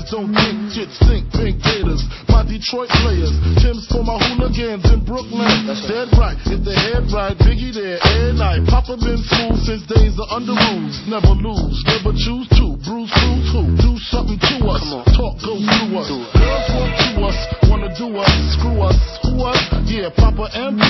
haters don't think, get stink, pink gators. My Detroit players, Tim's for my hooligans in Brooklyn. Dead right, if the head right, Biggie there, every night. Papa been smooth since days of under rules. Never lose, never choose to. Bruce, cruise, who? Do something to us. Talk, go through us. Girls want to us, wanna do us, screw us. Who us? Yeah, Papa and